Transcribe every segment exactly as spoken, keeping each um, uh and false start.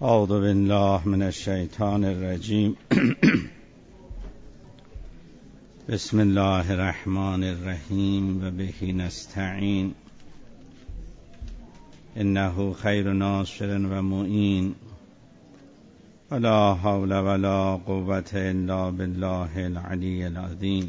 اعوذ بالله من الشیطان الرجیم. بسم الله الرحمن الرحیم و به نستعین. انه خیر ناصر و معین ولا حول ولا قوة الا بالله العلی العظیم.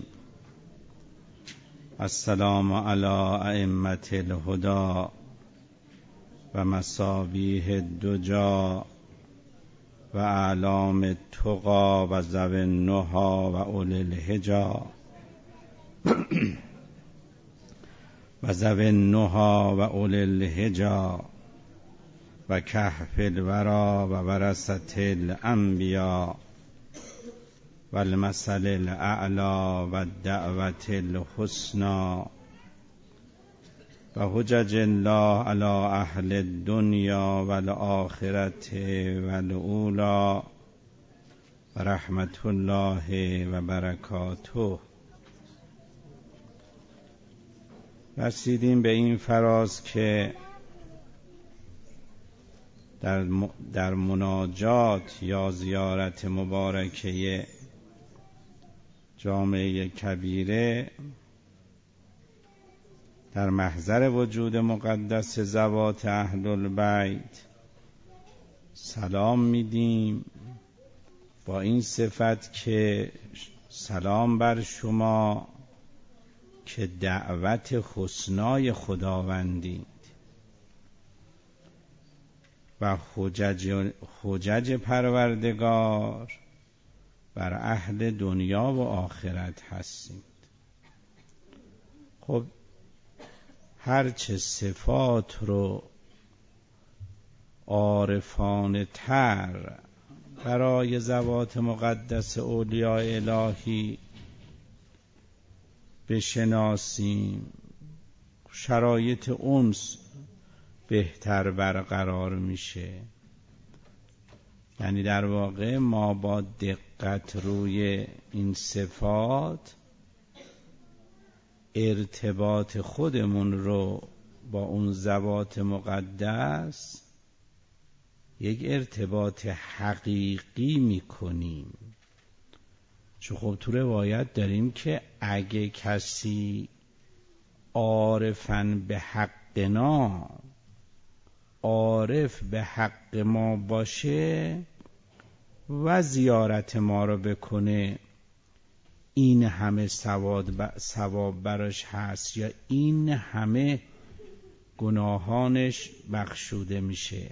السلام علی ائمة الهدی و مصابیح الدجی و اعلام التقی و ذوی النهی و اولی الحجی و ذوی النهی و اولی الحجی و کهف الورى و ورثة الانبیاء و المثل الاعلی و الدعوة الحسنی و حجج الله علی اهل الدنیا و الآخرة و الاولی و رحمت الله و برکاته. رسیدیم به این فراز که در, در مناجات یا زیارت مبارکه جامعه کبیره در محضر وجود مقدس ذوات اهل البیت سلام میدیم با این صفت که سلام بر شما که دعوت حسنای خداوندید و حجج, حجج پروردگار بر اهل دنیا و آخرت هستید. خب هرچه صفات رو عارفانه تر برای ذوات مقدس اولیاء الهی بشناسیم، شرایط انس بهتر برقرار میشه. یعنی در واقع ما با دقت روی این صفات ارتباط خودمون رو با اون ذوات مقدس یک ارتباط حقیقی میکنیم. چون خب تو روایت داریم که اگه کسی عارفن به حقنا، عارف به حق ما باشه و زیارت ما رو بکنه، این همه ثواب براش هست یا این همه گناهانش بخشوده میشه.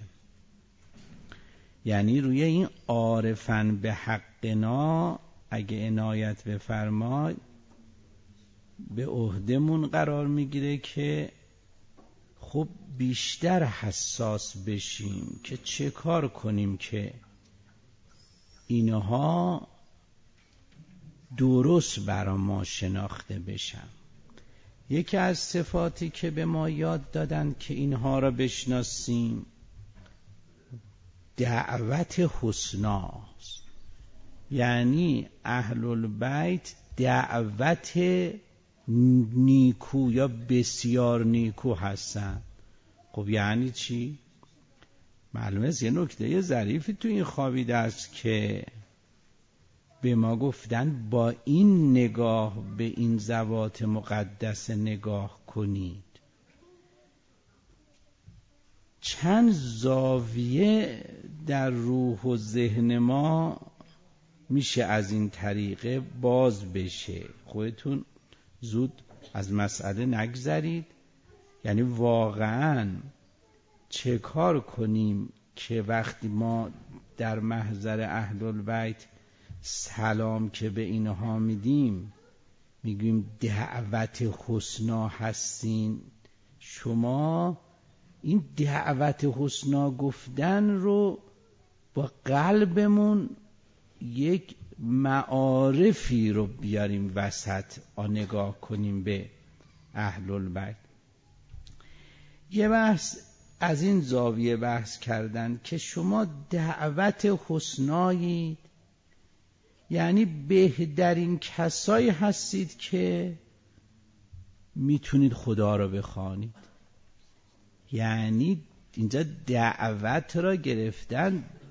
یعنی روی این عارفن به حقنا اگه عنایت بفرماید به عهدمون قرار میگیره که خب بیشتر حساس بشیم که چه کار کنیم که اینها درست برای ما شناخته بشن. یکی از صفاتی که به ما یاد دادن که اینها را بشناسیم دعوت حسناست. یعنی اهل البیت دعوت نیکو یا بسیار نیکو هستن. خب یعنی چی؟ معلومه است یه نکته ظریفی تو این خوابیده است که به ما گفتن با این نگاه به این ذوات مقدس نگاه کنید. چند زاویه در روح و ذهن ما میشه از این طریقه باز بشه. خودتون زود از مسئله نگذرید. یعنی واقعاً چه کار کنیم که وقتی ما در محضر اهل البیت سلام که به اینها میدیم میگیم دعوت حسنا هستین، شما این دعوت حسنا گفتن رو با قلبمون یک معارفی رو بیاریم وسط آ نگاه کنیم به اهل البیت. یه بحث از این زاویه بحث کردن که شما دعوت حسنایید، یعنی بهترین کسایی هستید که میتونید خدا رو بخوانید. یعنی اینجا دعوت را گرفتن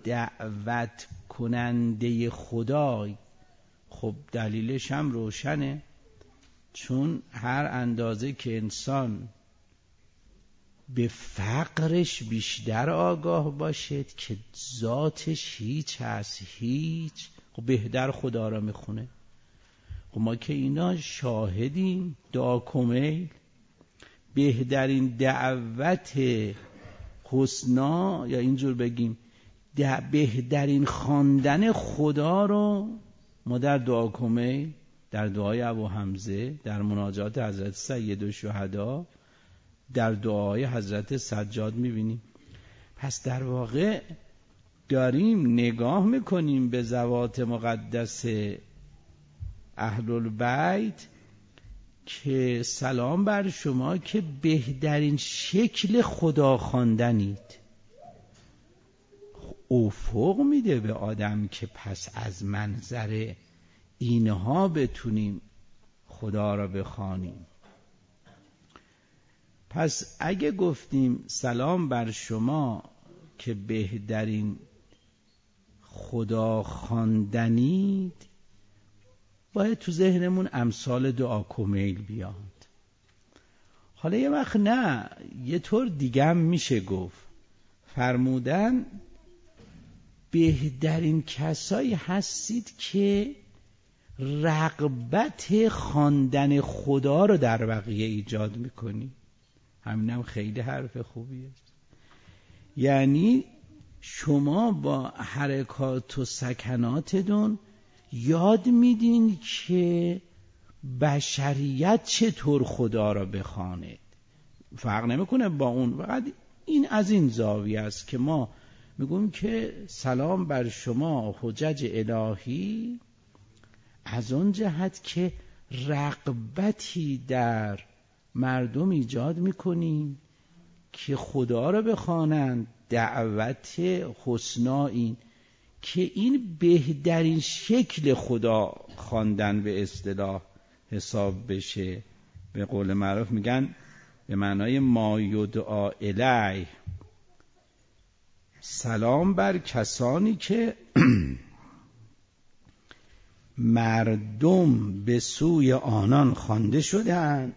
دعوت کننده خدای. خب دلیلش هم روشنه، چون هر اندازه که انسان به فقرش بیشتر آگاه باشد که ذاتش هیچ هست هیچ، خب بهتر خدا را میخونه. خب ما که اینا شاهدیم. دعا کمیل بهترین دعوت حسنا، یا اینجور بگیم بهترین خواندن خدا رو ما در دعا کمیل، در دعای ابو حمزه، در مناجات حضرت سید الشهدا، در دعای حضرت سجاد میبینیم. پس در واقع داریم نگاه میکنیم به ذوات مقدس اهل البیت که سلام بر شما که بهترین شکل خدا خواندنید. افق میده به آدم که پس از منظر اینها بتونیم خدا را بخوانیم. پس اگه گفتیم سلام بر شما که بهترین خدا خواندنید، باید تو ذهنمون امثال دعا کمیل بیاد. حالا یه وقت نه، یه طور دیگه هم میشه گفت، فرمودن بهترین کسایی هستید که رغبت خواندن خدا رو در بقیه ایجاد میکنی. همینم خیلی حرف خوبیه. یعنی شما با حرکات و سکناتتون یاد میدین که بشریت چطور خدا را بخواند. فرق نمیکنه با اون، فقط این از این زاویه است که ما میگیم که سلام بر شما حجج الهی، از اون جهت که رغبتی در مردم ایجاد میکنیم که خدا را بخوانند. دعوت حسنا این که این بهترین شکل خدا خواندن به اصطلاح حساب بشه. به قول معروف میگن به معنای ما یدعا الیه، سلام بر کسانی که مردم به سوی آنان خوانده شدند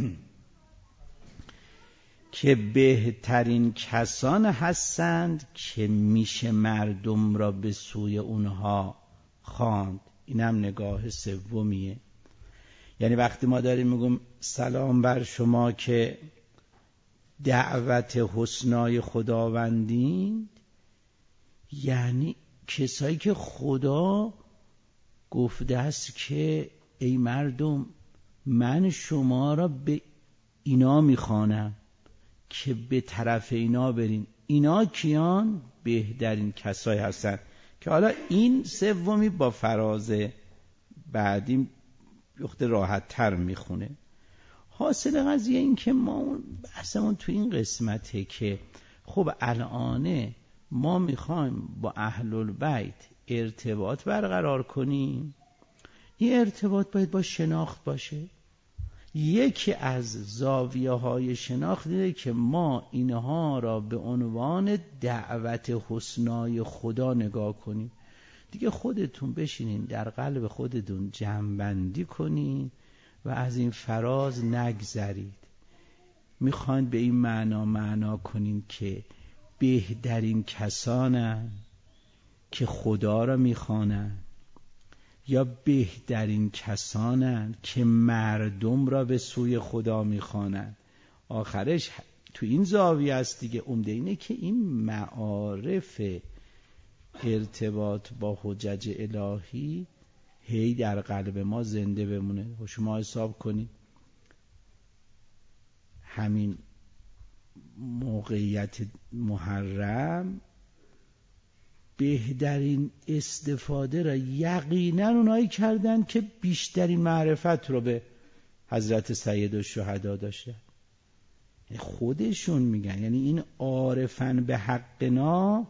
که بهترین کسان هستند که میشه مردم را به سوی اونها خواند. اینم نگاه سومیه. یعنی وقتی ما داریم میگم سلام بر شما که دعوت حسنای خداوندین، یعنی کسایی که خدا گفته است که ای مردم من شما را به اینا میخوانم که به طرف اینا برین. اینا کیان؟ بهترین کسایی هستن که حالا این سومی با فراز بعدی یخت راحت تر میخونه. حاصل قضیه این که ما بحثمون تو این قسمته که خب الان ما میخوایم با اهل البیت ارتباط برقرار کنیم. این ارتباط باید با شناخت باشه. یکی از زاویه های شناخت دیده که ما اینها را به عنوان دعوت حسنای خدا نگاه کنیم. دیگه خودتون بشینین در قلب خودتون جمع‌بندی کنین و از این فراز نگذرید. میخواین به این معنا معنا کنین که بهترین کسانن که خدا را میخوانن، یا بهترین کسانن که مردم را به سوی خدا میخوانن. آخرش تو این زاویه است دیگه. عمده اینه که این معارف ارتباط با حجج الهی هی در قلب ما زنده بمونه. شما حساب کنید همین موقعیت محرم بهترین استفاده را یقینا اونایی کردن که بیشترین معرفت رو به حضرت سید الشهدا داشتن. خودشون میگن، یعنی این عارفن به حقنا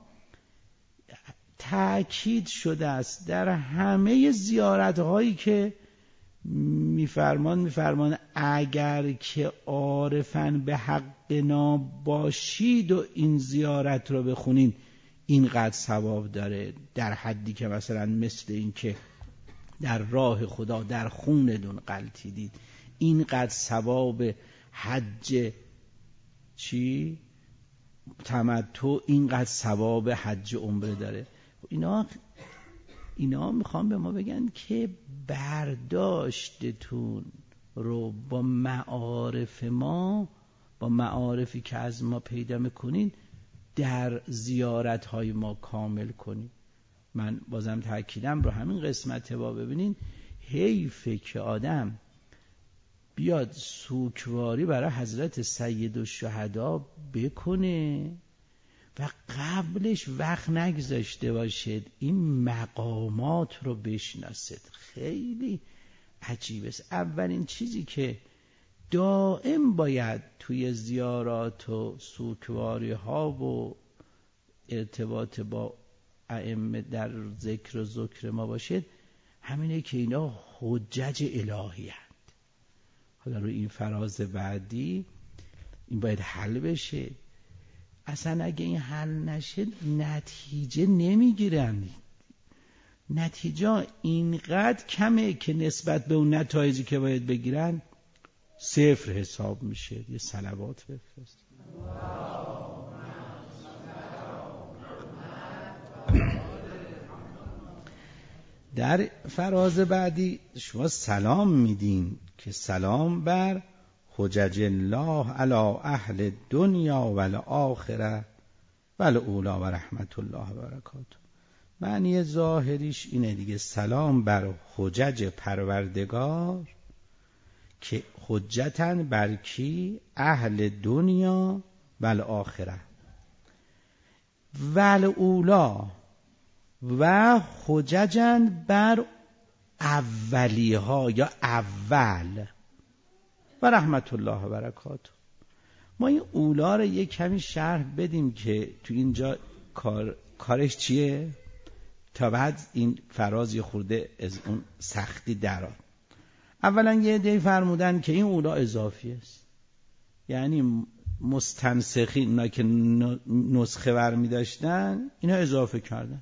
تأکید شده است در همه زیارت هایی که میفرمان میفرمان اگر که عارفن به حقنا باشید و این زیارت رو بخونین اینقدر ثواب داره، در حدی که مثلا مثل این که در راه خدا در خونتون غلطیدید، اینقدر ثواب حج چی تمتع، اینقدر ثواب حج عمره داره. اینا اینا میخوام به ما بگن که برداشتتون رو با معارف ما، با معارفی که از ما پیدا میکنین در زیارت‌های ما کامل کنید. من بازم تأکیدم رو همین قسمت با ببینین، حیفه که آدم بیاد سوگواری برای حضرت سید الشهدا بکنه و قبلش وقت نگذاشته باشد این مقامات رو بشناسد. خیلی عجیب است. اولین چیزی که دائم باید توی زیارات و سوگواری ها و ارتباط با ائمه در ذکر و ذکر ما باشد همینه که اینا حجج الهی هست. حالا رو این فراز بعدی این باید حل بشه. اصلا اگه این حل نشه نتیجه نمیگیرن. نتیجه اینقدر کمه که نسبت به اون نتایجی که باید بگیرن صفر حساب میشه. یه صلوات بفرست. در فراز بعدی شما سلام میدین که سلام بر حجج الله علی اهل دنیا و الاخره و الاولی و رحمت الله و برکاته. معنی ظاهریش اینه دیگه، سلام بر حجج پروردگار که حجتن بر کی؟ اهل دنیا و الاخره و الاولی، و حججن بر اولی ها یا اول و رحمت الله و برکاته. ما این اولا رو یک کمی شرح بدیم که تو اینجا کار کارش چیه تا بعد این فراز یه خورده از اون سختی درآد. اولا یه عده فرمودن که این اولا اضافی است، یعنی مستنسخین، اونا که نسخه برمی داشتن اینا اضافه کردن.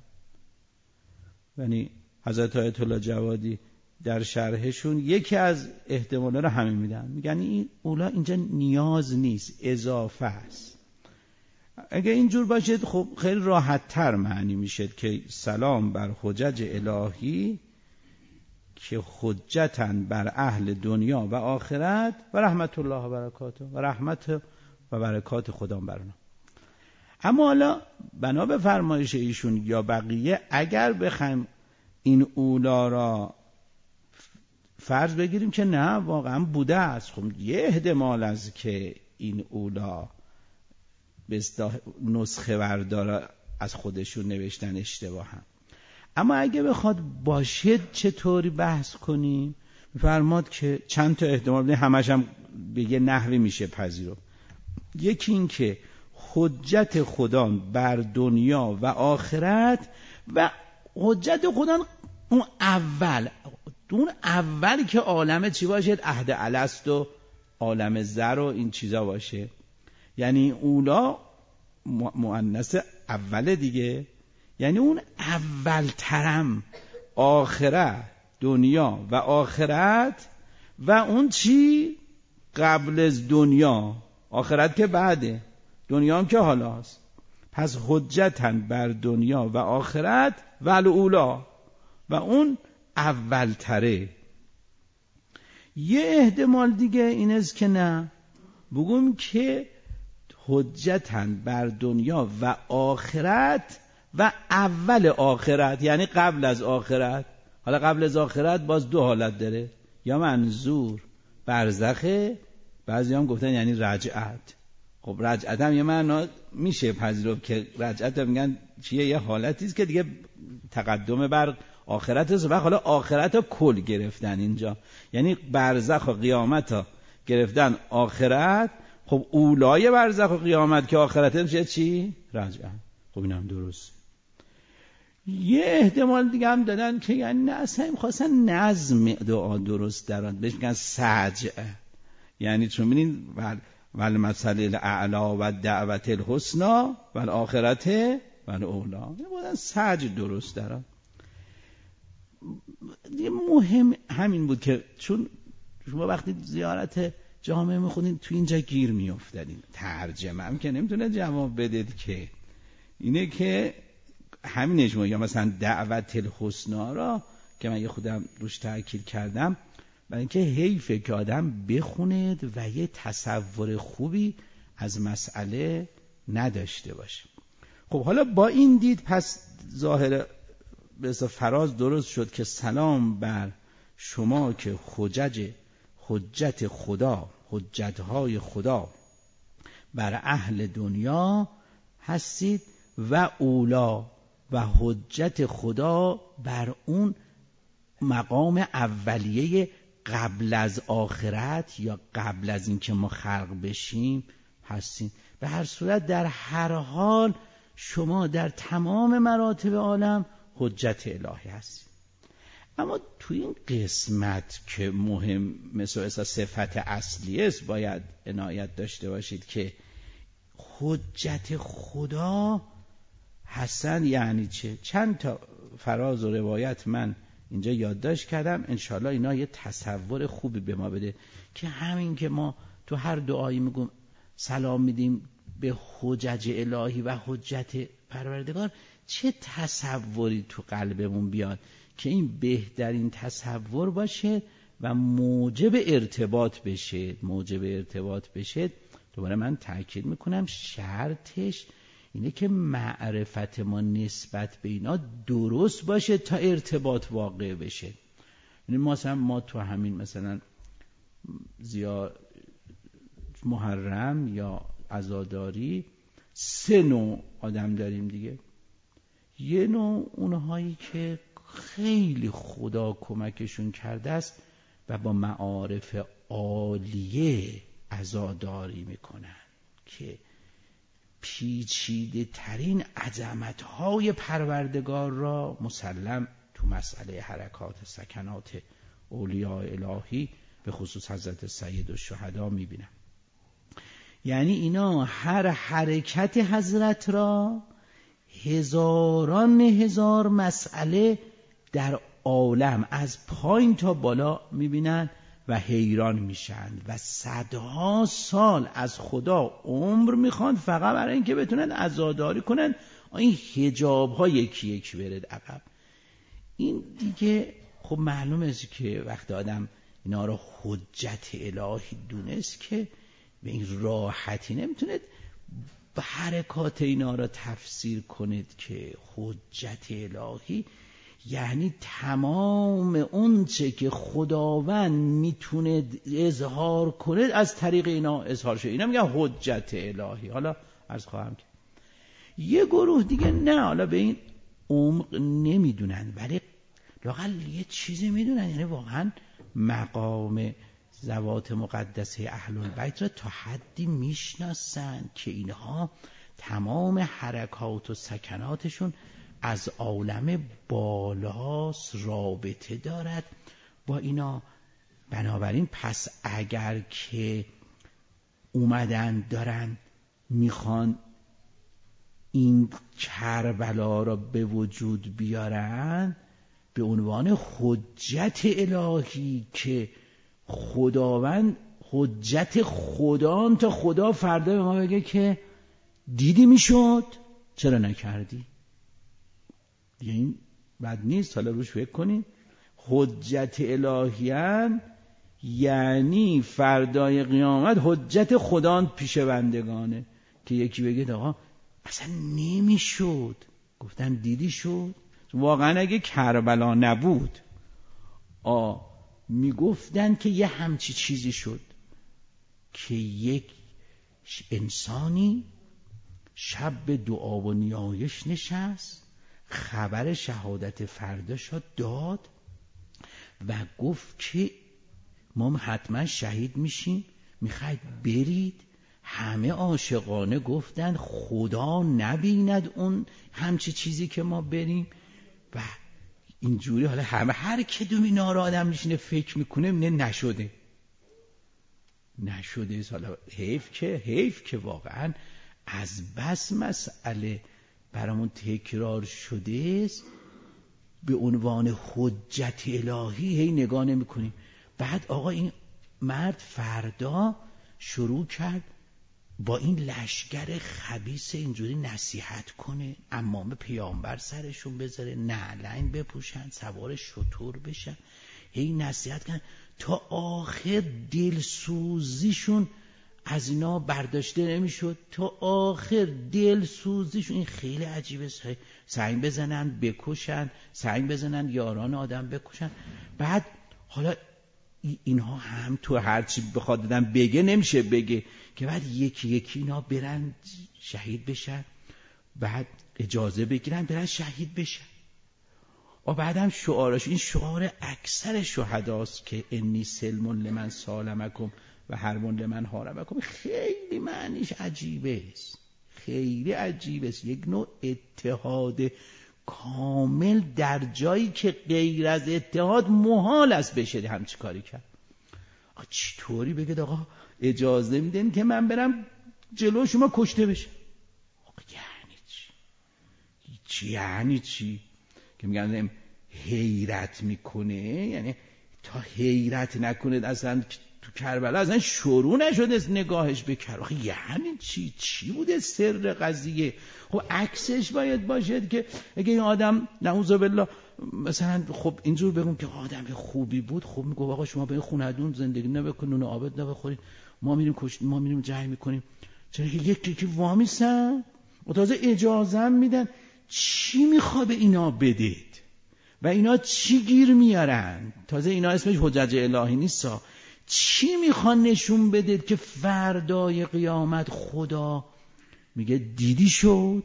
یعنی حضرت آیت الله جوادی در شرحشون یکی از احتمالا رو همین میدن، میگن این اولا اینجا نیاز نیست، اضافه است. اگه اینجور باشد خب خیلی راحت تر معنی میشد که سلام بر حجج الهی که حجتن بر اهل دنیا و آخرت و رحمت الله و برکاته، و رحمت و برکات خدا بر اونا. اما حالا بنا به فرمایش ایشون یا بقیه اگر بخوایم این اولا را فرض بگیریم که نه واقعا بوده است، خب یه احتمال است که این اولا به اصطلاح نسخه بردار از خودشون نوشتن اشتباه هم. اما اگه بخواد باشه چطوری بحث کنیم؟ فرماد که چند تا احتمال بدیم، همش هم به یه نحوی میشه پذیرفت. یکی این که حجت خدا بر دنیا و آخرت، و حجت خدا اون اول، اون اولی که عالم چی باشه؟ عهد الست و عالم زر و این چیزا باشه. یعنی اولا مؤنث اول دیگه، یعنی اون اول ترم آخرت، دنیا و آخرت، و اون چی قبل از دنیا، آخرت که بعده، دنیا هم که حالاست. پس حجتن بر دنیا و آخرت و الاولا، و اون اول تره. یه احتمال دیگه این است که نه، بگم که حجتن بر دنیا و آخرت و اول آخرت، یعنی قبل از آخرت. حالا قبل از آخرت باز دو حالت داره، یا منظور برزخه، بعضی هم گفتن یعنی رجعت. خب رجعت هم یه معنا میشه پذیرفت که رجعت هم میگن چیه؟ یه حالتی است که دیگه تقدم بر آخرت است، و حالا آخرت ها کل گرفتن اینجا، یعنی برزخ و قیامت ها گرفتن آخرت. خب اولای برزخ و قیامت که آخرت میشه چی؟ رجعت. خب این هم درست. یه احتمال دیگه هم دادن که یعنی نه اصلا این خواستن نظم دعا درست دران، بهش میگن سجع، یعنی چون ببینین ول مثل الاعلا و دعوت الحسنا و الاخرت من اولا بودن سج درست دارم. مهم همین بود که چون شما وقتی زیارت جامعه میخونید تو اینجا گیر میافتادین. ترجمه هم که نمیتونه جواب بدید که اینه که همین اجماع یا مثلا دعوت الحسنا را که من یه خودم روش تاکید کردم، برای اینکه حیفه که آدم بخوند و یه تصور خوبی از مسئله نداشته باشه. خب حالا با این دید پس ظاهر به فراز درست شد که سلام بر شما که حجج حجت خدا، حجتهای خدا بر اهل دنیا هستید و اولا و حجت خدا بر اون مقام اولیه قبل از آخرت یا قبل از اینکه ما خلق بشیم هستید. به هر صورت در هر حال شما در تمام مراتب عالم حجت الهی هستید. اما تو این قسمت که مهم مثل صفت اصلی است باید عنایت داشته باشید که حجت خدا حسن یعنی چه؟ چند تا فراز و روایت من اینجا یادداشت کردم، انشالله اینا یه تصور خوبی به ما بده که همین که ما تو هر دعایی میگم سلام میدیم به حجج الهی و حجت پروردگار، چه تصوری تو قلبمون بیاد که این بهترین تصور باشه و موجب ارتباط بشه. موجب ارتباط بشه دوباره من تاکید میکنم شرطش اینه که معرفت ما نسبت به اینا درست باشه تا ارتباط واقع بشه. یعنی مثلا ما تو همین مثلا زیاد محرم یا عزاداری سه نوع آدم داریم دیگه. یه نوع اونهایی که خیلی خدا کمکشون کرده است و با معارف عالیه عزاداری میکنن که پیچیده ترین عظمت‌های پروردگار را مسلم تو مسئله حرکات سکنات اولیاء الهی به خصوص حضرت سید الشهدا میبینم. یعنی اینا هر حرکت حضرت را هزاران هزار مسئله در عالم از پایین تا بالا میبینن و حیران میشن و صدها سال از خدا عمر میخوان فقط برای اینکه بتونن عزاداری کنن این حجاب ها یکی یکی برد عقب. این دیگه خب معلومه که وقتی آدم اینا رو حجت الهی دونست که به این راحتی نمیتونه به حرکات اینا را تفسیر کنید که حجت الهی یعنی تمام اون چه که خداوند میتونه اظهار کنه از طریق اینا اظهار شده. اینا میگن حجت الهی. حالا عرض خواهم کرد یه گروه دیگه نه، حالا به این عمق نمیدونن ولی لااقل یه چیزی میدونن، یعنی واقعا مقام ذوات مقدسه اهل البیت را تا حدی میشناسن که اینها تمام حرکات و سکناتشون از عالم بالاست، رابطه دارد با اینا. بنابراین پس اگر که اومدن دارن میخوان این کربلا را به وجود بیارن به عنوان حجت الهی که خداوند حجت خدا تا خدا فردا به ما بگه که دیدی میشد چرا نکردی. این بد نیست، حالا روش فکر کنید. حجت الهیان یعنی فردای قیامت حجت خدا پیش بندگانه که یکی بگه آقا اصلا نمیشد، گفتن دیدی شد. واقعا اگه کربلا نبود آ میگفتن که یه همچی چیزی شد که یک انسانی شب به دعا و نیایش نشست، خبر شهادت فرداشو داد و گفت که ما حتما شهید میشیم، میخواید برید؟ همه عاشقانه گفتن خدا نبیند اون همچی چیزی که ما بریم. و اینجوری حالا همه هر کدوم اینا رو آدم میشینه فکر میکنه نه نشده نشده. حالا حیف که حیف که واقعا از بس مسئله برامون تکرار شده است به عنوان حجت الهی هی نگاه نمی کنیم. بعد آقا این مرد فردا شروع کرد با این لشگر خبیث اینجوری نصیحت کنه، عمامه پیامبر سرشون بذاره، نعلین بپوشن، سوار شتر بشن، هی نصیحت کن تا آخر دلسوزیشون از اینا برداشته نمیشد، تا آخر دلسوزیشون. این خیلی عجیبه، سنگ بزنن بکشن، سنگ بزنن یاران آدم بکشن. بعد حالا اینها هم تو هرچی بخواد دادن بگه نمیشه بگه که بعد یکی یکی اینا برن شهید بشن، بعد اجازه بگیرن برن شهید بشن. و بعدم شعارش، این شعار اکثر شهداست که انی سلم لمن سالمکم و حرب لمن حاربکم. خیلی معنیش عجیبه است، خیلی عجیبه است. یک نوع اتحاد کامل در جایی که غیر از اتحاد محال است بشه همچی کاری کرد. آقا چطوری بگید آقا اجازه میدین که من برم جلو شما کشته بشه؟ آقا یعنی چی؟ چی یعنی چی؟ که میگن حیرت میکنه، یعنی تا حیرت نکنه اصلا تو کربلا اصلا شروع نشده نگاهش به کربلا. آخه یعنی چی؟ چی بوده سر قضیه؟ خب عکسش باید باشد که اگه این آدم نعوذ بالله مثلا خب اینجور بگم که آدم خوبی بود، خب میگه آقا شما به خونه‌دون زندگی نبکنید، نون آباد نبخورید، ما میریم کشت ما میریم جنگ میکنیم. چرا که یک یکی وامیسن و تازه اجازه میدن؟ چی میخوا به اینا بدید و اینا چی گیر میارن؟ تازه اینا اسمش حجج الهی نیستا. چی میخوان نشون بدید که فردای قیامت خدا میگه دیدی شد؟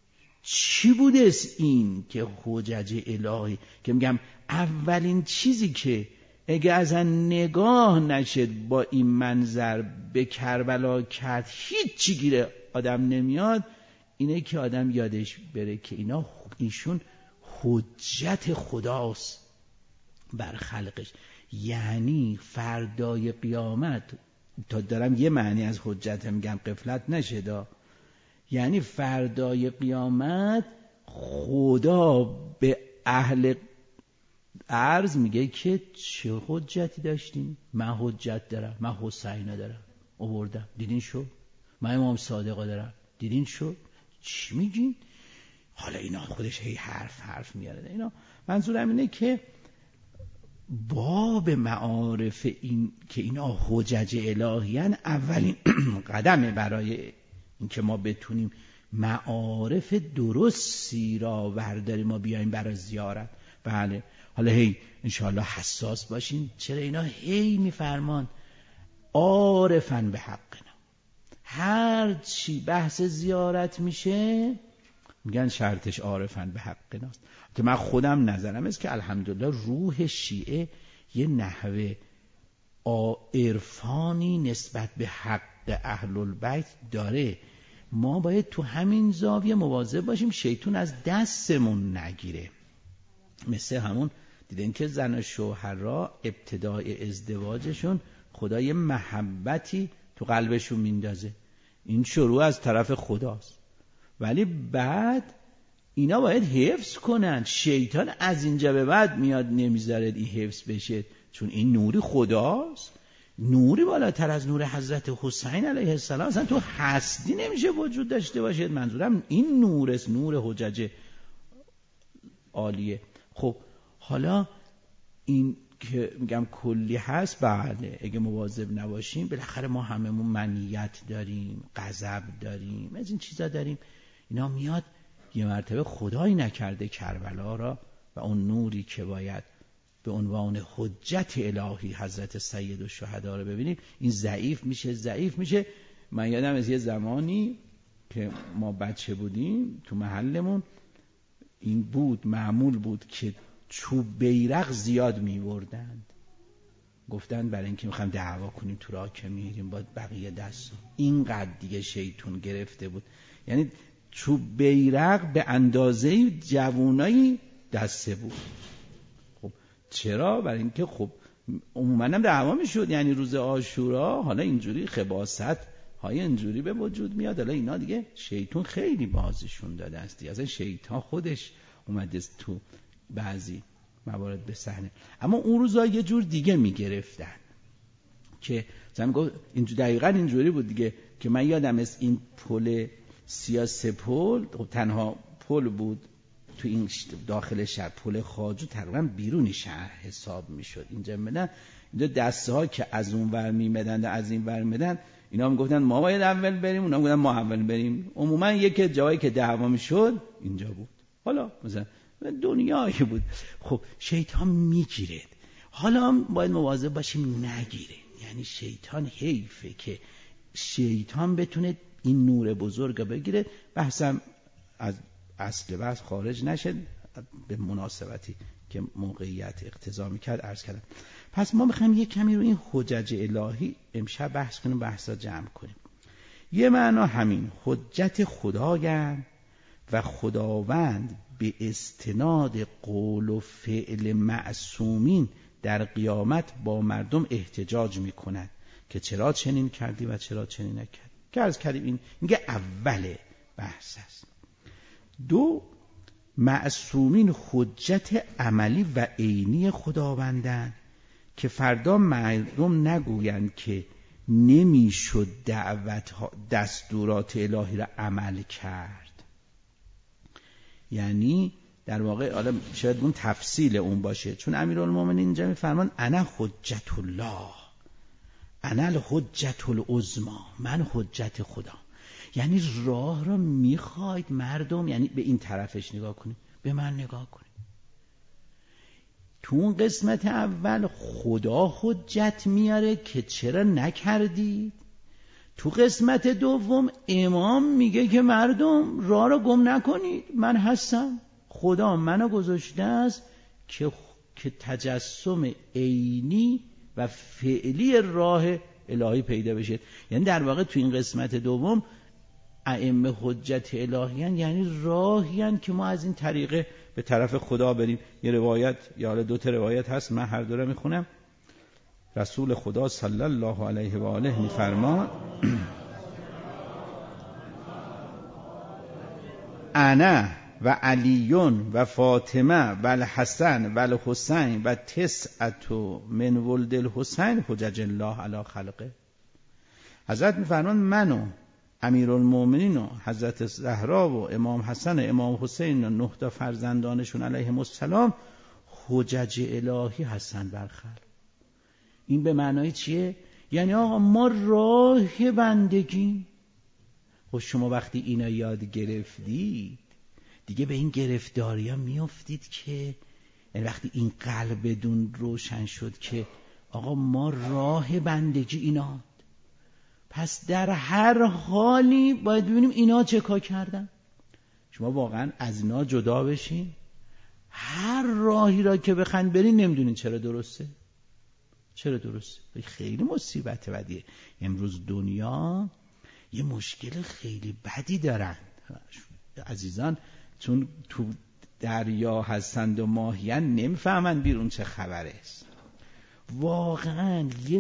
چی بوده است این که حجج الهی؟ که میگم اولین چیزی که اگه ازن نگاه نشد با این منظر به کربلا کرد هیچی گیره آدم نمیاد، اینه که آدم یادش بره که اینا ایشون حجت خداست بر خلقش. یعنی فردای قیامت، تا دارم یه معنی از حجت میگم غفلت نشد، یعنی فردای قیامت خدا به اهل عرض میگه که چه حجتی داشتیم؟ من حجت دارم، من حسینه دارم آوردم دیدین شو، من امام صادقه دارم دیدین شو. چی میگین؟ حالا اینا خودش هی حرف حرف میاره. اینا منظورم اینه که باب معارف این که اینا حجج الهیان اولین قدمه برای اینکه ما بتونیم معارف درستی را ورداریم ما بیایم برای زیارت. بله حالا هی انشاءالله حساس باشین. چرا اینا هی میفرمان عارفن به حقنا، هر چی بحث زیارت میشه میگن شرطش عارفن به حقناست. که من خودم نظرم است که الحمدلله روح شیعه یه نحوه عرفانی نسبت به حق اهل البیت داره. ما باید تو همین زاویه مواظب باشیم شیطان از دستمون نگیره. مثل همون دیدن که زن و شوهرها ابتدای ازدواجشون خدا یه محبتی تو قلبشون میندازه، این شروع از طرف خداست، ولی بعد اینا باید حفظ کنن. شیطان از اینجا به بعد میاد نمیذاره این حفظ بشه، چون این نوری خداست، نوری بالاتر از نور حضرت حسین علیه السلام اصلا تو هستی نمیشه وجود داشته باشه. منظورم این نور است، نور حجج عالیه. خب حالا این که میگم کلی هست، بله اگه مواظب نباشیم بالاخره ما هممون منیت داریم، غضب داریم، از این چیزا داریم. اینا میاد یه مرتبه خدایی نکرده کربلا را و اون نوری که باید به عنوان حجت الهی حضرت سید الشهدا رو ببینیم، این ضعیف میشه ضعیف میشه. من یادم از یه زمانی که ما بچه بودیم تو محلمون این بود، معمول بود که چوب بیرق زیاد میوردند، گفتن برای اینکه میخوایم دعوا کنیم تو راه که میریم با بقیه دست. اینقدر دیگه شیطون گرفته بود، یعنی چوب بیرق به اندازه جوونایی دسته بود. خب چرا؟ برای اینکه خب عموما هم دعوا میشد، یعنی روز عاشورا حالا اینجوری خباثت های اینجوری به وجود میاد. حالا اینا دیگه شیطان خیلی بازشون داده است دیگه. اصلا شیطان خودش اومده تو بعضی موارد به صحنه. اما اون روزا یه جور دیگه میگرفتن که مثلا گفت اینجوری دقیقاً اینجوری بود دیگه که من یادم است این پل سیاسپول تنها پل بود تو این داخل شهر، پل خواجو تقریبا بیرون شهر حساب میشد. اینجا میدن اینجا دسته ها که از اون ور میمدن از این ور میمدن، اینا هم گفتن ما باید اول بریم، اونا هم گفتن ما اول بریم. عموما یک جایی که دعوا میشد اینجا بود. حالا مثلا دنیایی بود. خب شیطان میگیرد، حالا باید مواظب باشیم نگیره. یعنی شیطان حیفه که شیطان بتونه این نور بزرگ بگیره. بحثم از اصل بحث خارج نشد، به مناسبتی که موقعیت اقتضا میکرد عرض کردم. پس ما میخوایم یک کمی رو این حجج الهی امشب بحث کنیم، بحثا جمع کنیم. یه معنا همین حجت خدایند و خداوند به استناد قول و فعل معصومین در قیامت با مردم احتجاج میکند که چرا چنین کردی و چرا چنین نکردی. که عرض کردیم این میگه اول بحث است. دو، معصومین حجت عملی و عینی خداوندند که فردا مردم نگویند که نمیشد دعوت ها دستورات الهی را عمل کرد. یعنی در واقع حالا شاید اون تفصیل اون باشه، چون امیرالمومنین اینجا میفرمان انا حجت الله، انا الحجت العظمی، من حجت خدا. یعنی راه را میخواید مردم، یعنی به این طرفش نگاه کنید، به من نگاه کنید. تو اون قسمت اول خدا حجت میاره که چرا نکردید. تو قسمت دوم امام میگه که مردم راه را گم نکنید، من هستم، خدا منو گذاشته است که که تجسم عینی و فعلی راه الهی پیدا بشه. یعنی در واقع تو این قسمت دوم ائمه حجت الهیان، یعنی راهیان که ما از این طریقه به طرف خدا بریم. یه روایت یا حالا دو تا روایت هست، من هر دو رو میخونم. رسول خدا صلی الله علیه و آله میفرماد انا و علیون و فاطمه و الحسن و الحسین و تسعت من ولد الحسین حجج الله علی خلقه. حضرت میفرمان منو امیرالمومنین و حضرت زهرا و امام حسن و امام حسین و نه تا فرزندانشون علیهم السلام حجج الهی هستن بر خلق. این به معنای چیه؟ یعنی آقا ما راه بندگی. خب شما وقتی اینا یاد گرفتید دیگه به این گرفتاری ها میافتید که یعنی وقتی این قلبتون روشن شد که آقا ما راه بندگی اینا، پس در هر حالی باید ببینیم اینا چه کار کردن. شما واقعا از اینا جدا بشین، هر راهی را که بخواید برین نمیدونین چرا درسته، چرا درسته. خیلی مصیبت بدیه. امروز دنیا یه مشکل خیلی بدی دارن عزیزان، چون تو دریا هستند و ماهیان نمیفهمن بیرون چه خبره است. واقعا یه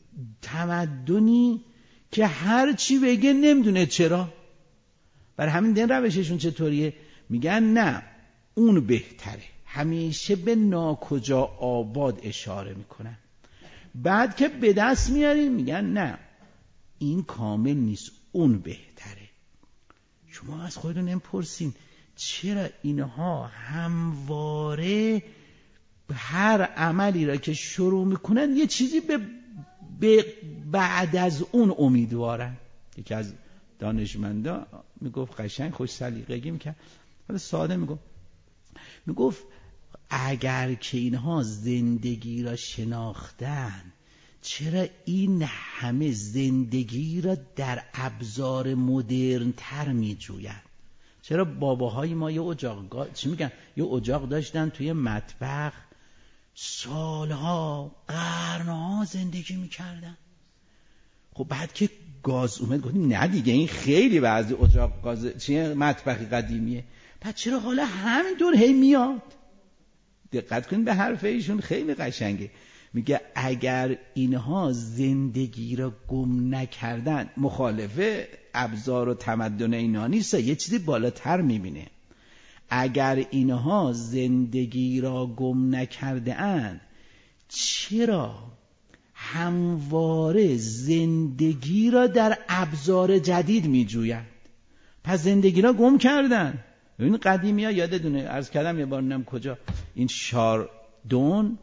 تمدنی که هر چی بگه نمیدونه چرا. برای همین دین روششون چطوریه؟ میگن نه اون بهتره، همیشه به ناکجا آباد اشاره میکنن. بعد که به دست میارین میگن نه این کامل نیست، اون بهتره. شما از خودتون نمیپرسین چرا اینها همواره هر عملی را که شروع میکنن یه چیزی به, به بعد از اون امیدوارن. یکی از دانشمندا میگفت قشنگ خوش سلیقگی میکرد، حالا ساده میگفت میگفت اگر که اینها زندگی را شناختن چرا این همه زندگی را در ابزار مدرن تر می جوین؟ چرا باباهای ما یه اجاق چی میگن یه اجاق داشتن توی مطبخ سالها قرنها زندگی میکردن. خب بعد که گاز اومد گفتیم نه دیگه این خیلی بعضی اجاق گاز چیه مطبخی قدیمیه، بعد چرا حالا همینطور هی میاد؟ دقت کنید به حرف ایشون خیلی قشنگه. میگه اگر اینها زندگی را گم نکردن، مخالف ابزار و تمدن اینا نیست، یه چیزی بالاتر میبینه. اگر اینها زندگی را گم نکرده اند، چرا همواره زندگی را در ابزار جدید میجویند؟ پس زندگی را گم کردن. این قدیمی ها یادتونه، عرض کردم یه بار نم کجا، این شاردون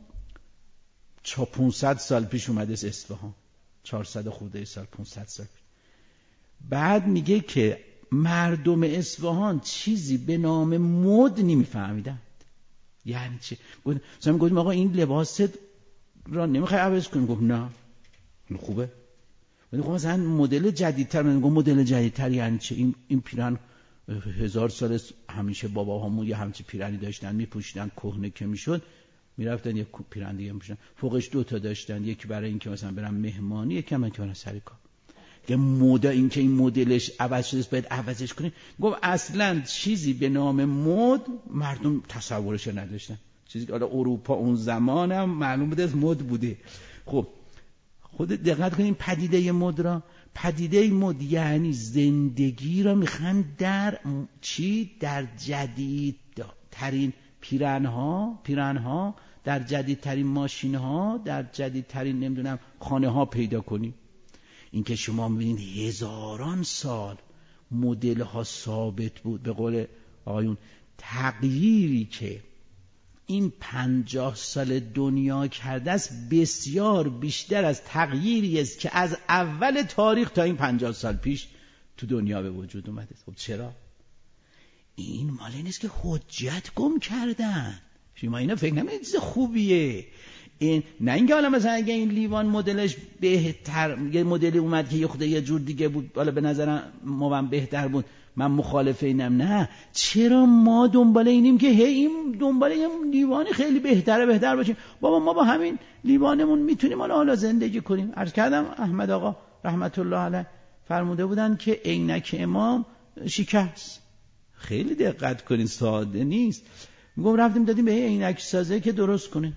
چه پانصد سال پیش اومده از اصفهان، چهارصد خورده سال، پانصد سال پیش. بعد میگه که مردم اصفهان چیزی به نام مد نمیفهمیدند. یعنی چی؟ مثلا گفتم آقا این لباست را نمیخوای عوض کنی؟ گفت نه این خوبه. گفتم مثلا مدل جدیدتر، من گفتم مدل جدیدتر یعنی چی؟ این این پیرن هزار سال همیشه باباهامون یه همچین پیرنی داشتن میپوشیدن، کهنه که میشد میرفتن یه پیرن دیگه میپوشیدن، فوقش دو تا داشتن، یکی برای اینکه مثلا برن مهمانی، یکی هم که برن سر کار. که مد این که این مدلش عوض شده باید عوضش کنیم. گفت اصلا چیزی به نام مد مردم تصورش نداشتن، چیزی که حالا اروپا اون زمان هم معلوم بود از مد بوده. خب خود دقت کنیم پدیده مد را، پدیده مد یعنی زندگی را میخوان در چی؟ در جدیدترین پیرنها پیرنها در جدیدترین ماشینها، در جدیدترین نمیدونم خانه ها پیدا کنیم. این که شما میبینید هزاران سال مدل ها ثابت بود. به قول آقایون تغییری که این پنجاه سال دنیا کرده است بسیار بیشتر از تغییری است که از اول تاریخ تا این پنجاه سال پیش تو دنیا به وجود اومده. خب چرا؟ این مال این است که حجت گم کردن. شما اینا فکر نکنید چیز خوبیه. این نه اینکه حالا مثلا اگه این لیوان مدلش بهتر، یه مدلی اومد که یه خود یه جور دیگه بود، حالا به نظرم ما بهتر بود، من مخالف اینم. نه، چرا ما دنبال اینیم که هی این دنبال یه لیوانی خیلی بهتره بهتر باشیم؟ بابا ما با همین لیوانمون میتونیم حالا حالا زندگی کنیم. عرض کردم احمد آقا رحمت الله علیه فرموده بودن که عینک امام شکست. خیلی دقت کنین، ساده نیست. میگم رفتیم دادیم به عینک سازه که درست کنه.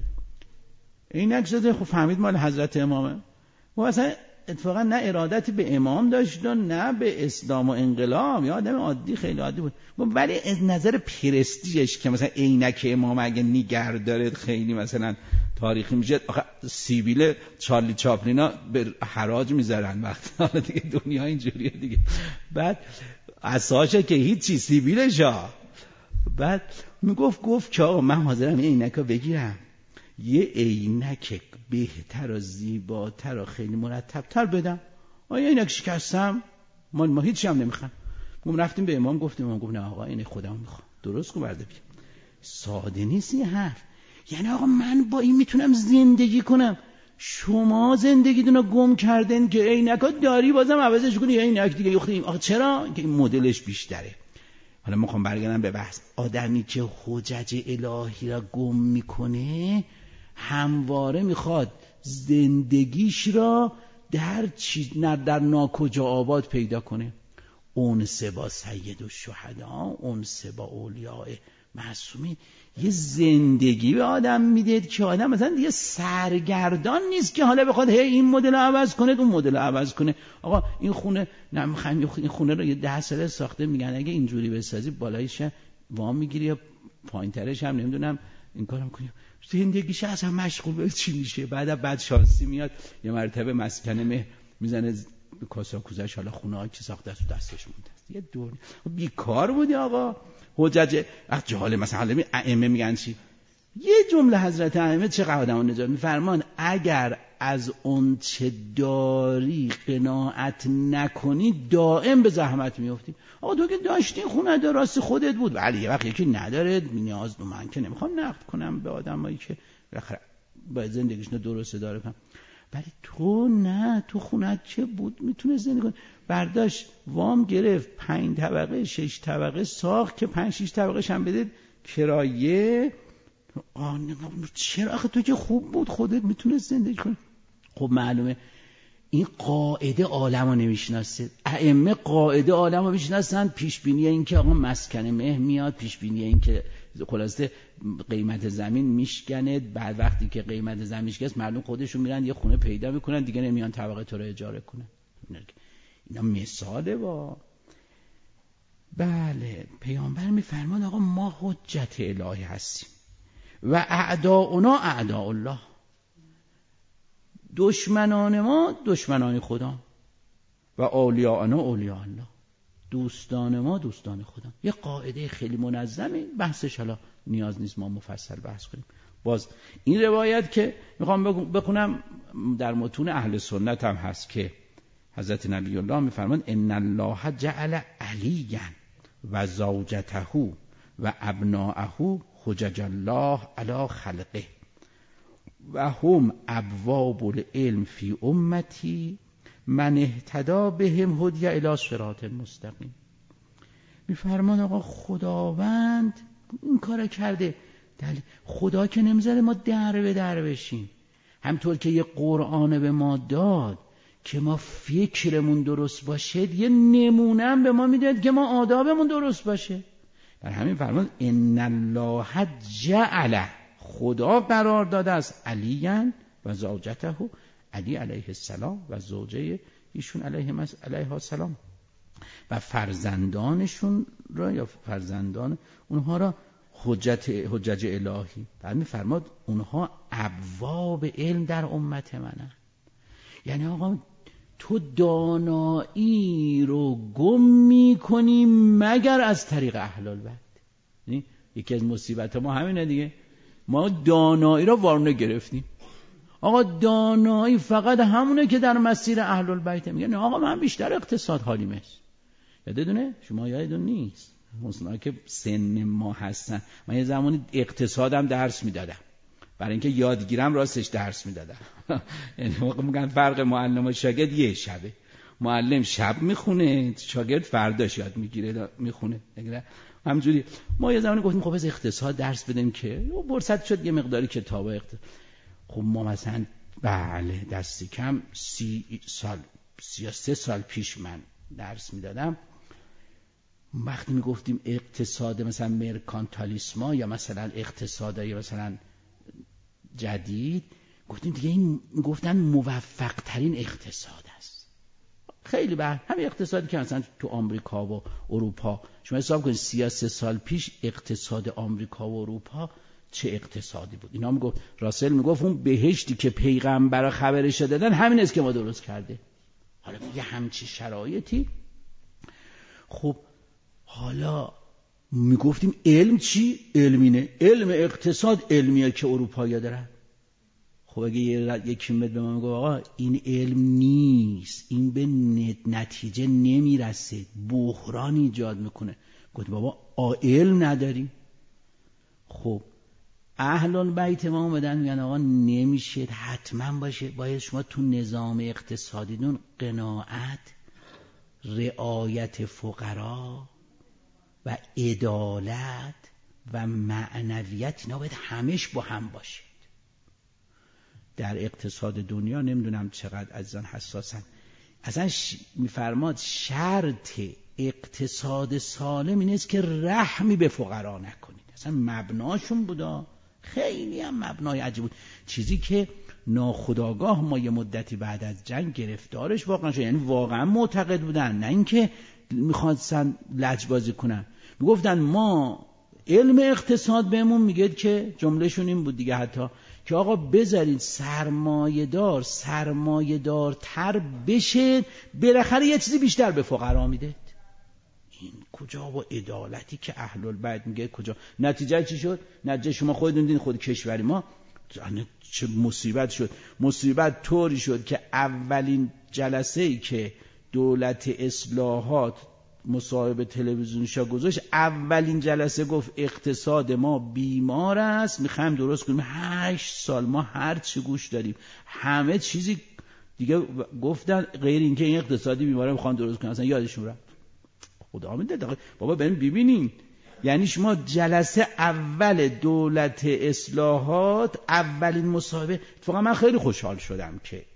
عینک سازه خب فهمید مال حضرت امامه. و اصلا اتفاقا نه ارادتی به امام داشت و نه به اسلام و انقلاب، یا آدم عادی خیلی عادی بود. ولی از نظر پرستیژش که مثلا عینک امام اگه نگر داره خیلی مثلا تاریخی میشه. آخه سیبیل چارلی چاپلینا به حراج میذارن وقت، حالا دیگه دنیا اینجوریه دیگه. بعد اساسه که هیچی سیبیلشا. بعد میگفت گفت که آقا من حاضرم این عینکو بگیرم، یه عینک بهتر و زیباتر و خیلی مرتبتر بدم. آیا عینک شکستم؟ ما ما هیچی هم نمیخوام. ما رفتیم به امام گفتیم، امام گفت نه آقا این خودم میخوام، درست کن برده بیا. ساده نیست این حرف. یعنی آقا من با این میتونم زندگی کنم، شما زندگیتون رو گم کردن که عینکا داری بازم عوضش کنی یه عینک دیگه یختیم. آقا چرا؟ که این مدلش بیشتره. حالا میخوام برگردم به بحث. آدمی که حجج الهی را گم میکنه همواره میخواد زندگیش را در چیز در ناکجا آباد پیدا کنه. اونس با سید الشهدا، اونس با اولیاء معصومین. یه زندگی به آدم میده که آدم مثلا دیگه سرگردان نیست که حالا بخواد هی این مدل عوض کنه اون مدل عوض کنه. آقا این خونه نمیخوام، این خونه رو یه ده ساله ساخته، میگن اگه اینجوری بسازی بالایش وام میگیری یا پایینترش هم نمیدونم این کارو میکنی، زندگیش اصلا مشغول به چی میشه. بعد بعد شانسی میاد یه مرتبه مسکنه مه میزنه کاسا کوزش، حالا خونه ها که ساخته است دستش مونده است. یه دور بیکار بودی آقا. حجج جهال مثلا ائمه میگن چی؟ یه جمله حضرت ائمه چقدر آدمو نجات میفرمان، اگر از اون چه داری قناعت نکنی دائم به زحمت میافتی. آقا تو که داشتی خونه دار راست خودت بود، ولی یه وقت یکی نداره نیاز دو، من که نمیخوام نقد کنم به آدمایی که بالاخره باید زندگیشونو درست اداره کنن، ولی تو نه، تو خونه چه بود میتونه زندگی کنی. برداشت وام گرفت، پنج طبقه شش طبقه ساخت که پنج شش طبقهش هم بده کرایه. چرا؟ آخه تو که خوب بود خودت میتونه زندگی کنی. خب معلومه این قاعده عالم رو نمیشناسه. ائمه قاعده عالم رو میشناسن، پیش بینی این که آقا مسکن مه میاد، پیش بینی این که خلاصه قیمت زمین میشکنه، بعد وقتی که قیمت زمین میشکنه مردم خودشون میرن یه خونه پیدا میکنن دیگه، نمیان طبقه تو رو اجاره کنن. اینا مثاله. با بله پیامبر میفرمان آقا ما حجت الهی هستیم و اعداؤنا اعداء الله، دشمنان ما دشمنان خدا، و اولیاءنا اولیاء الله، دوستان ما دوستان خدا. یه قاعده خیلی منظمه، بحثش حالا نیاز نیست ما مفصل بحث کنیم. باز این روایت که میخوام بخونم در متون اهل سنت هم هست که حضرت نبی الله میفرمان ان الله جعل علیا و زوجته و ابناءه حجج الله علی خلقه و هم ابواب العلم فی امتی من اهتدی بهم هدی الی صراط مستقیم. میفرمان آقا خداوند این کار کرده، خدا که نمیذاره ما در به در بشیم، همطور که یه قرآن به ما داد که ما فکرمون درست باشه، یه نمونه به ما میداد که ما آدابمون درست باشه. در همین فرمان ان الله جعل، خدا قرار داده است علیاً و زوجته، علی علیه السلام و زوجه ایشون علیه علیها السلام و فرزندانشون را یا فرزندان اونها را حجت حجج الهی. بعد میفرماد اونها ابواب علم در امت منن. یعنی آقا تو دانایی رو گم میکنی مگر از طریق اهل البیت. یعنی یکی از مصیبت ما همینه دیگه، ما دانایی رو وارونه گرفتیم. آقا دانایی فقط همونه که در مسیر اهل البیت. میگن آقا من بیشتر اقتصاد حالیم است. یادتونه؟ شما یادتون نیست مثلا که سن ما هستن، من یه زمانی اقتصادم درس میدادم، برای اینکه یادگیرم راستش درس میدادم. یعنی موقع میگن فرق معلم و شاگرد یه شبه، معلم شب میخونه، شاگرد فرداش یاد میگیره میخونه. همینجوری ما یه زمانی گفتیم خب از اقتصاد درس بدیم که فرصت شد یه مقداری کتاب اقتصاد. خب ما مثلا بله دستی کم سی سال سی یا سه سال پیش من درس میدادم، وقتی میگفتیم اقتصاد مثلا مرکانتالیسما یا مثلا اقتصادای مثلا جدید، گفتیم دیگه این گفتن موفق ترین اقتصاد است. خیلی بر همین اقتصادی که مثلا تو آمریکا و اروپا، شما حساب کنید سی یا سه سال پیش اقتصاد آمریکا و اروپا چه اقتصادی بود. اینا میگفت، راسل میگفت اون بهشتی که پیغمبر خبرش دادن همین است که ما درست کرده. حالا میگه همچی شرایطی. خب حالا میگفتیم علم چی؟ علمینه. علم اقتصاد علمیه که اروپایی دارن. خب اگه یکی میاد به ما میگه آقا این علم نیست، این به نتیجه نمیرسه، بحران ایجاد میکنه، گفت بابا آ علم نداریم. خب اهل البیت ما اومدن میگن آقا نمیشه، حتما باشه، باید شما تو نظام اقتصادیتون قناعت، رعایت فقرا و عدالت و معنویت، اینا باید همش با هم باشه. در اقتصاد دنیا نمیدونم چقدر عزیزان حساسن، اصلا ش... میفرماد شرط اقتصاد سالم این است که رحمی به فقرا نکنید. اصلا مبناشون بودا، خیلی هم مبنای عجیب بود، چیزی که ناخودآگاه ما یه مدتی بعد از جنگ گرفتارش واقعا شد. یعنی واقعا معتقد بودن، نه اینکه میخواستن لجبازی کنن. میگفتن ما علم اقتصاد بهمون میگه که جملهشون این بود دیگه، حتی که آقا بذارید سرمایه‌دار سرمایه‌دارتر بشه، بالاخره یه چیزی بیشتر به فقرا میده. این کجا با عدالتی که اهل البیت میگه کجا؟ نتیجه چی شد؟ نتیجه شما خودتون دیدین، خود کشوری ما چه مصیبت شد. مصیبت طوری شد که اولین جلسه‌ای که دولت اصلاحات مصاحبه تلویزیونیشا گذاشت، اولین جلسه گفت اقتصاد ما بیمار است، میخوایم درست کنیم. هشت سال ما هر چی گوش داریم، همه چیزی دیگه گفتن غیر اینکه این اقتصادی بیماره میخوان درست کنن، اصلا یادشون رفت. خدا میده بابا بریم ببینیم. یعنی شما جلسه اول دولت اصلاحات اولین مصاحبه، اتفاقا من خیلی خوشحال شدم که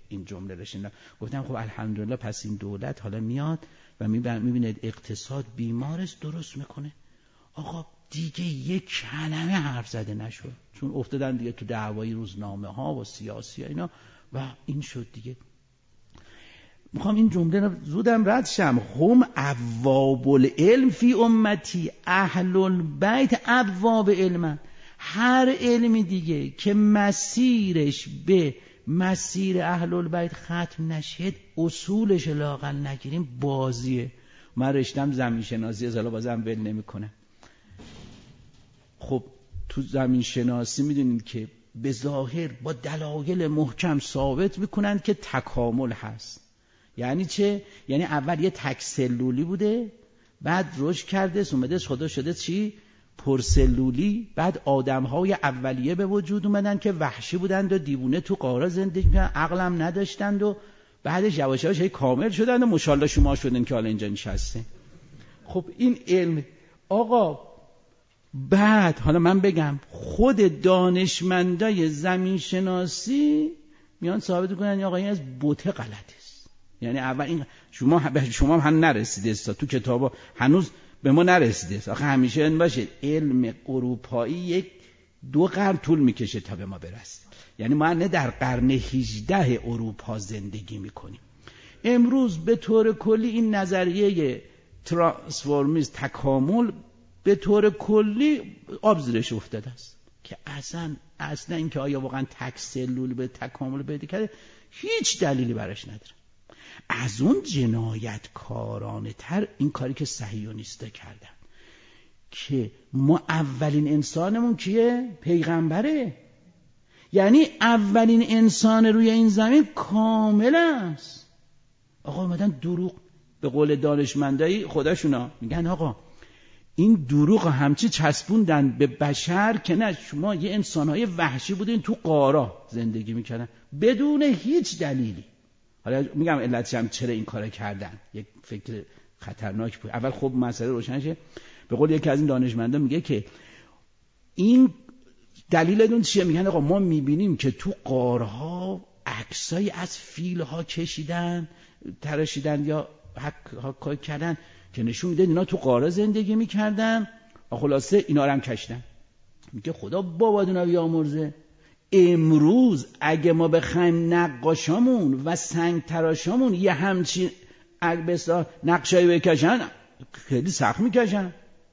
این جمله رو شنیدم گفتم خب الحمدلله پس این دولت حالا میاد و میبینه اقتصاد بیمارست درست میکنه. آقا دیگه یک کلمه حرف زده نشد، چون افتادن دیگه تو دعوای روزنامه ها و سیاسی ها اینا و این شد دیگه. میخوام این جمله رو زودم رد شم. هم ابواب العلم فی امتی، اهل البیت ابواب علم. هر علمی دیگه که مسیرش به مسیر اهل البیت ختم نشد، اصولش لااقل نگیریم، بازیه. من رشتم زمین شناسی، از حالا بازم ول نمیکنم. خب تو زمین شناسی میدونید که به ظاهر با دلایل محکم ثابت میکنند که تکامل هست. یعنی چه؟ یعنی اول یه تک سلولی بوده، بعد رشد کرده، اومده خدا شده چی؟ پرسلولی. بعد آدم‌های اولیه به وجود اومدن که وحشی بودند و دیوونه تو غارا زندگی می‌کردن، عقلم نداشتند و بعدش یواش یواش کامل شدن و ماشاءالله شما شدن که حالا اینجا نشسته. خب این علم آقا، بعد حالا من بگم خود دانشمندای زمین شناسی میان ثابت کنن آقا این از بوته غلط است. یعنی اول این شما شما هم نرسیده است، تو کتابا هنوز به ما نرسیده است. آخه همیشه این باشه علم اروپایی یک دو قرن طول میکشه تا به ما برسه. یعنی ما نه در قرن هجده اروپا زندگی میکنیم. امروز به طور کلی این نظریه ترانسفورمیسم، تکامل، به طور کلی آب زیرش افتاده است که اصلا اصلا اینکه آیا واقعا تک سلول به تکامل پیدا کرده هیچ دلیلی براش نداره. از اون جنایتکارانه تر این کاری که صهیونیستا کردن که ما اولین انسانمون کیه؟ پیغمبره. یعنی اولین انسان روی این زمین کامل است. آقا اومدن دروغ، به قول دانشمندای خودشونا میگن آقا این دروغ همچی چسبوندن به بشر که نه شما یه انسانهای وحشی بودین تو غارا زندگی میکردن بدون هیچ دلیلی. حالا میگم علتش هم چرا این کارو کردن، یک فکر خطرناک بود. اول خب مسئله روشن شه. به قول یکی از این دانشمندا میگه که این دلیلتون چیه؟ میگن آقا ما میبینیم که تو غارها عکسای از فیل‌ها کشیدن، تراشیدن یا حک کردن که نشون میده اینا تو غار زندگی میکردن. خلاصه اینا رو هم کشیدن. میگه خدا بابادونا بیامرزه، امروز اگه ما بخوایم نقاشامون و سنگ تراشامون یه همچین بسا نقشایی بکشن خیلی سخت میکشن.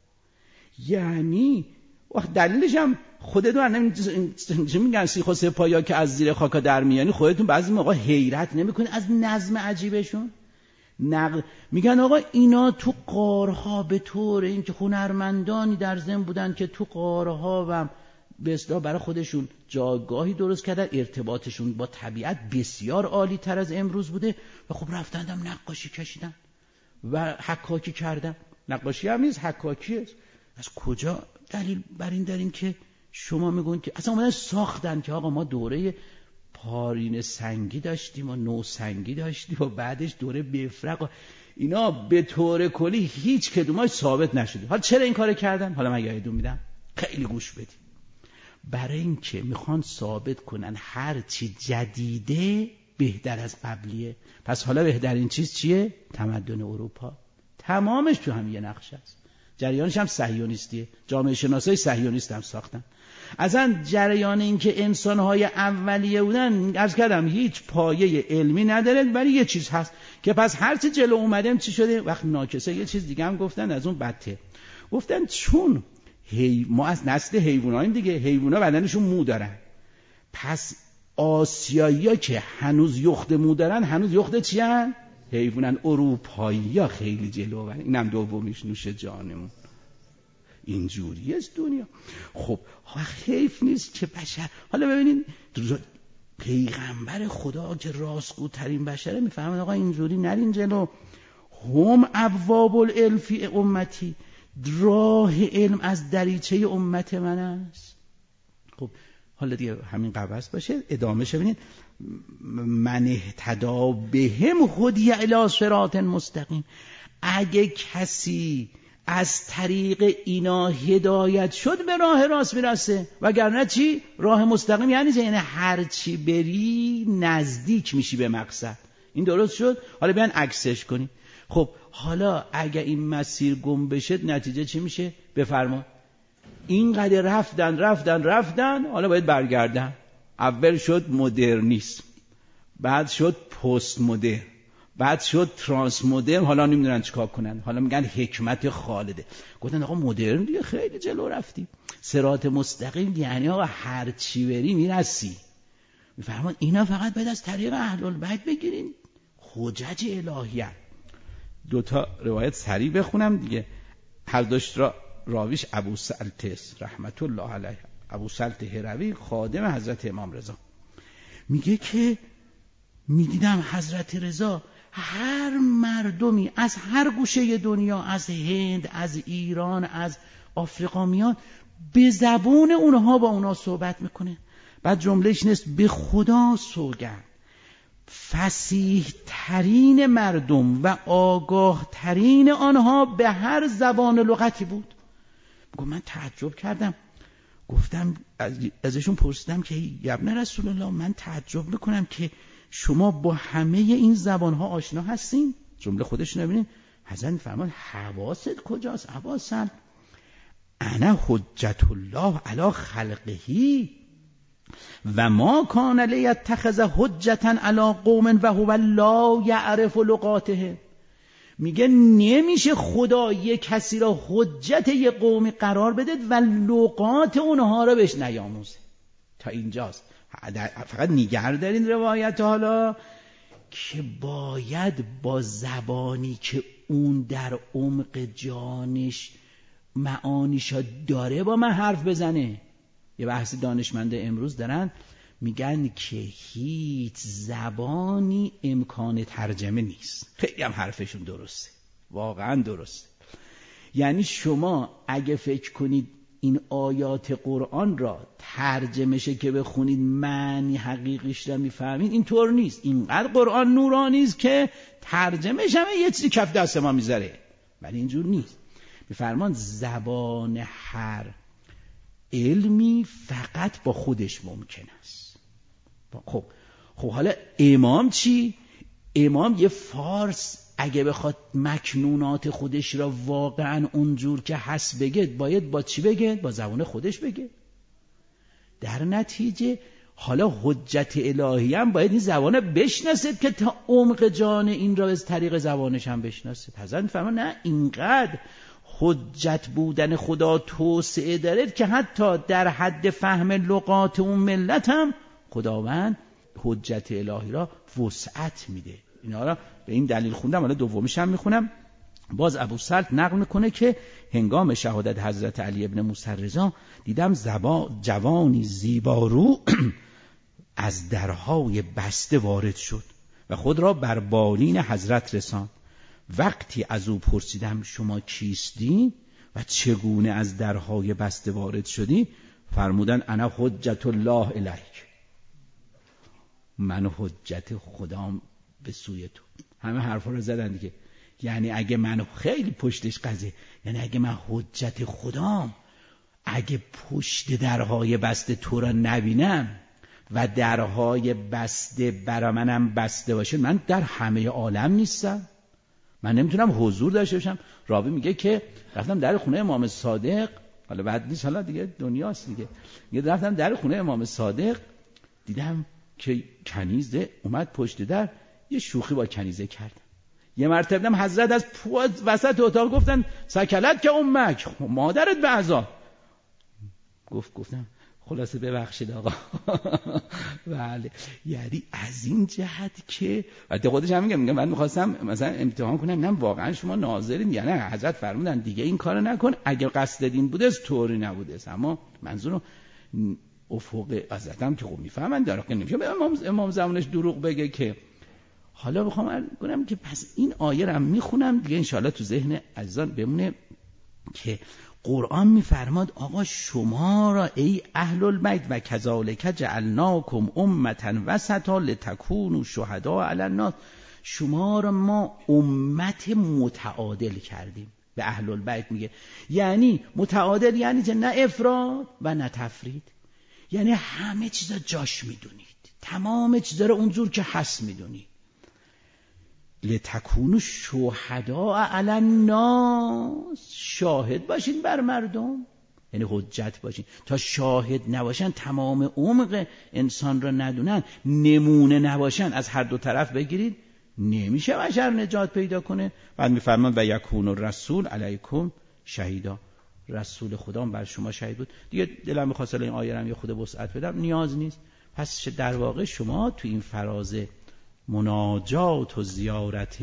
یعنی وقت دلیلش هم خودتون چه میگن سیخ و سپایا که از زیر خاکا در میانی، خودتون بعضی موقع حیرت نمیکنید از نظم عجیبشون؟ نقل میگن آقا اینا تو غارها به طور اینکه هنرمندانی در ذهن بودن که تو غارها و به اصطلاح برای خودشون جایگاهی درست کردن، ارتباطشون با طبیعت بسیار عالی تر از امروز بوده و خب رفتن هم نقاشی کشیدن و حکاکی کردن. نقاشی هم نیست، حکاکی است. از کجا دلیل بر این دارین که شما میگون که اصلا اومدن ساختن که آقا ما دوره پارین سنگی داشتیم و نو سنگی داشتیم و بعدش دوره بفرق و اینا به طور کلی هیچ کدوماش ثابت نشده. حالا چرا این کارو کردن؟ حالا من یادتون میدم، خیلی گوش بدید. برای اینکه میخوان ثابت کنن هر چی جدیده بهتر از قبلیه. پس حالا بهترین چیز چیه؟ تمدن اروپا. تمامش تو هم یه نقشه است. جریانش هم صهیونیستیه. جامعه شناسای صهیونیست هم ساختن. اصلا جریان این که انسان‌های اولیه بودن عرض کردم هیچ پایه علمی نداره، ولی یه چیز هست که پس هر چی جلو اومدن چی شده؟ وقت ناکسه یه چیز دیگه هم گفتن از اون بدتر. گفتن چون هی ما از نسل حیواناییم دیگه، حیونا بدنشون مو دارن، پس آسیایی‌ها که هنوز یخت مو دارن هنوز یخت چی هن؟ حیوانن. اروپایی‌ها خیلی جلو هن. اینم دومیش نوش جانمون. اینجوری است دنیا. خب حیف نیست که بشر، حالا ببینید پیغمبر خدا که راستگوترین بشره میفهمن آقا اینجوری نرین جلو. هم ابواب العلم فی امتی، راه علم از دریچه امت من است. خب حالا دیگه همین قبض باشه، ادامه شه. ببینید من اهتدی بهم هدی الی صراط مستقیم. اگه کسی از طریق اینا هدایت شد به راه راست میرسه، وگرنه چی؟ راه مستقیم یعنی یعنی هر چی بری نزدیک میشی به مقصد. این درست شد؟ حالا بیان عکسش کنی. خب حالا اگه این مسیر گم بشه نتیجه چی میشه؟ بفرما. اینقدر رفتن رفتن رفتن حالا باید برگردن. اول شد مدرنیسم، بعد شد پست مدرن، بعد شد ترانس مدرن، حالا نمیدونن چیکار کنن، حالا میگن حکمت خالده. گفتن آقا مدرن دیگه خیلی جلو رفتی، صراط مستقیم یعنی آقا هر چی بری میرسی. میفرمان اینا فقط باید از طریق اهل البیت بگیرین، حجج الهیه. دو تا روایت سریع بخونم دیگه. هر دوش را راویش ابو سلط رحمت الله علیه، ابو سلط هروی خادم حضرت امام رضا، میگه که میدیدم حضرت رضا هر مردمی از هر گوشه دنیا، از هند، از ایران، از آفریقا میاد، به زبون اونها با اونها صحبت میکنه. بعد جملهش نیست به خدا سوگند فصیح ترین مردم و آگاه ترین آنها به هر زبان لغتی بود. گفت من تعجب کردم، گفتم ازشون پرسیدم که ابن رسول الله من تعجب میکنم که شما با همه این زبانها آشنا هستین. جمله خودش نبینید حضرت فرمان حواست کجاست؟ حواسم انا حجت الله علی خلقه و ما کان لیتخذ حجتا علی قوم و هو لا یعرف لغاته. میگه نمیشه خدا یک کسی را حجت یک قومی قرار بده و لغات اونها را بهش نیاموزه. تا اینجاست. فقط نگه دارین روایت حالا که باید با زبانی که اون در عمق جانش معانیشا داره با من حرف بزنه. یه بحث دانشمند امروز دارن میگن که هیچ زبانی امکان ترجمه نیست. خیلی هم حرفشون درسته، واقعا درسته. یعنی شما اگه فکر کنید این آیات قرآن را ترجمه شه که بخونید معنی حقیقیش را میفهمید، اینطور نیست. اینقدر قرآن نورانی است که ترجمه شه یه چیزی کف دست ما میذاره، ولی اینجور نیست. میفرمان زبان هر علمی فقط با خودش ممکن است. خب خب حالا امام چی؟ امام یه فارس اگه بخواد مکنونات خودش را واقعا اونجور که هست بگه، باید با چی بگه؟ با زبان خودش بگه. در نتیجه حالا حجت الهی هم باید این زبانه بشناسید که تا عمق جان این را از طریق زبانش هم بشناسید. حضرت فرمان نه، اینقدر حجت بودن خدا توسعه داره که حتی در حد فهم لغات اون ملت هم خداوند حجت الهی را وسعت میده. اینا را به این دلیل خوندم. حالا دومیش هم میخونم. باز ابو سلط نقل میکنه که هنگام شهادت حضرت علی ابن موسی رضا دیدم زبا جوانی زیبارو از درهای بسته وارد شد و خود را بر بالین حضرت رساند. وقتی از او پرسیدم شما کیستی و چگونه از درهای بسته وارد شدی؟ فرمودن انا حجت الله الیک، من حجت خدام به سوی تو. همه حرفا رو زدن دیگه. یعنی اگه من خیلی پشتش قضیه، یعنی اگه من حجت خدام، اگه پشت درهای بسته تو را نبینم و درهای بسته برا منم بسته باشه، من در همه عالم نیستم، من نمیتونم حضور داشته باشم. راوی میگه که رفتم در خونه امام صادق، حالا بعد نیست، حالا دیگه دنیاست دیگه، میگه رفتم در خونه امام صادق دیدم که کنیزه اومد پشت در یه شوخی با کنیزه کردن. یه مرتبه دیدم حضرت از وسط اتاق گفتن سکلت که امک، مادرت به عذاب. گفت گفتم خلاصه ببخشید آقا. بله، یعنی از این جهت که حتی خودش هم میگه میگه من میخواستم مثلا امتحان کنم ببینم واقعا شما ناظرین، یعنی حضرت فرمودن دیگه این کارو نکن، اگر قصد دین بوده طوری نبوده. اما منظور افق حضرت هم که خوب میفهمن داره که نمیشه امام امام زمانش دروغ بگه که. حالا بخوام کنم که پس این آیه رو میخونم دیگه انشاءالله تو ذهن عزیزان بمونه که قرآن میفرماد آقا شما را ای اهل البیت و کذالک جعلناکم امة وسطا لتکونوا شهداء علی الناس، شما را ما امت متعادل کردیم. به اهل البیت میگه. یعنی متعادل، یعنی که نه افراط و نه تفرید، یعنی همه چیزا جاش میدونید، تمام چیزا رو اونجور که هست میدونید. لتکونوا شهداء علی الناس، شاهد باشین بر مردم، یعنی حجت باشین. تا شاهد نباشن، تمام عمق انسان را ندونن، نمونه نباشن، از هر دو طرف بگیرید نمیشه بشر نجات پیدا کنه. بعد میفرمان و یکون الرسول علیکم شهیدا، رسول خدا بر شما شهید بود. دیگه دلم می‌خواست این آیه رو یه خود وسعت بدم، نیاز نیست. پس در واقع شما تو این فراز مناجات و زیارت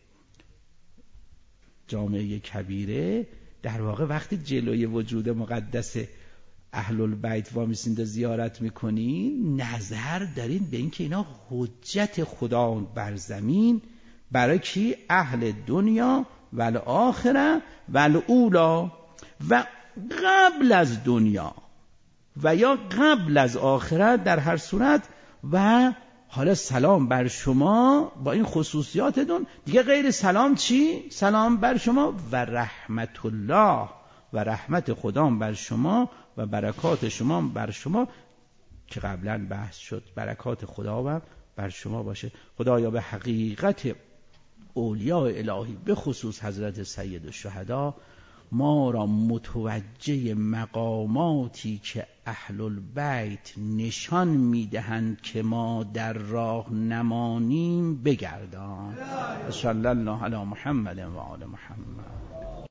جامعه کبیره، در واقع وقتی جلوی وجود مقدس اهل البیت وامیسین و زیارت میکنین، نظر دارین به این که اینا حجت خدا بر زمین برای کی؟ اهل دنیا و الاخره و الاولا، و قبل از دنیا و یا قبل از آخرت در هر صورت. و حالا سلام بر شما با این خصوصیاتتون، دیگه غیر سلام چی؟ سلام بر شما و رحمت الله، و رحمت خدا بر شما و برکات شما بر شما، که قبلا بحث شد، برکات خدا بر شما باشه. خدایا به حقیقت اولیاء الهی به خصوص حضرت سید الشهدا ما را متوجه مقاماتی که اهل البیت نشان میدهند که ما در راه نمانیم بگردان. صلی الله علی محمد و آل محمد.